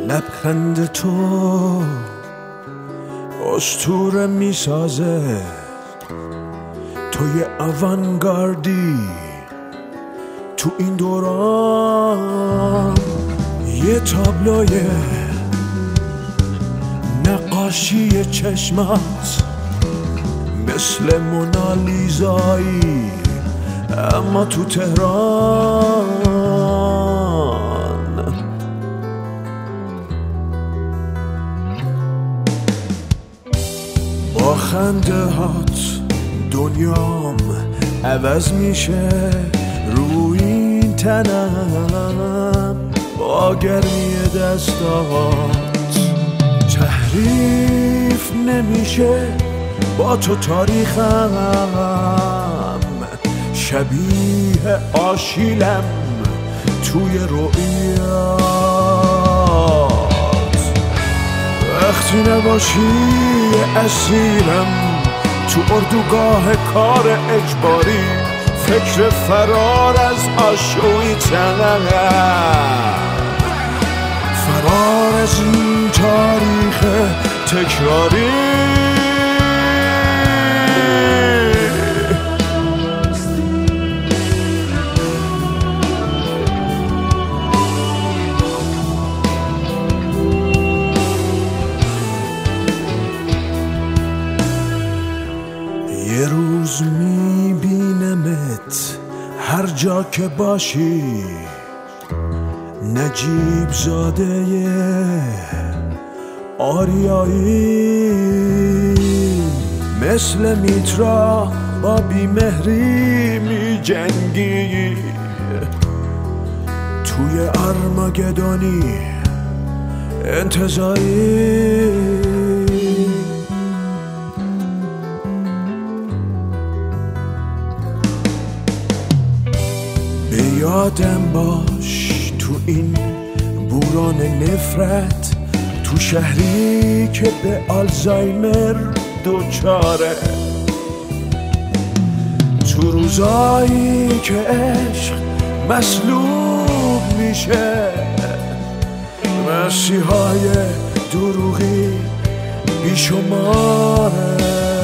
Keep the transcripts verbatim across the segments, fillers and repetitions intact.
لبخند تو اسطوره میسازه، تو یه اوانگاردی تو این دوران، یه تابلوی نقاشی چشمات مثل مونالیزایی، اما تو تهران. با خنده هات دنیام عوض میشه، روی این تنم با گرمی دستات تحریف نمیشه. با تو تاریخم شبیه آشیلم توی رویات، وقتی نباشی اسیرم تو اردوگاه کار اجباری، فکر فرار از آشویتزم، فرار از این تاریخ تکراری. یه روز میبینمت هر جا که باشی، نجیب زاده آریایی، مثل میترا با بیمهری می جنگی، توی ارمگدانی انتظاری. به یادم باش تو این بوران نفرت، تو شهری که به آلزایمر دوچاره، تو روزایی که عشق مسلوب میشه، مسیحای دروغی بیشماره.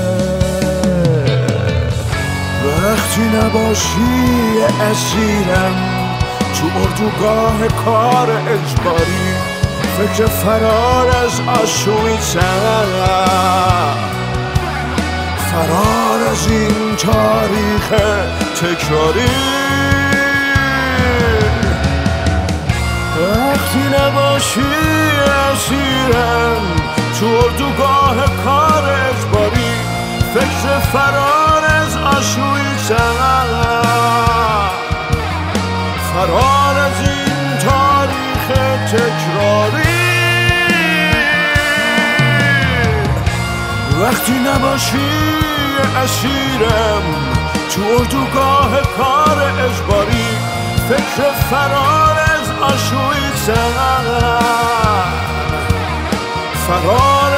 وقتی نباشی اسیرم تو اردوگاه کار اجباری، فکر فرار از آشویتزم، فرار از این تاریخ تکراری. وقتی نباشی اسیرم تو اردوگاه کار اجباری، فکر فرار از آشویتزم، فرار از این تاریخ تکراری. وقتی نباشی اسیرم تو اردوگاه کار اجباری، فکر فرار از آشویتزم، فرار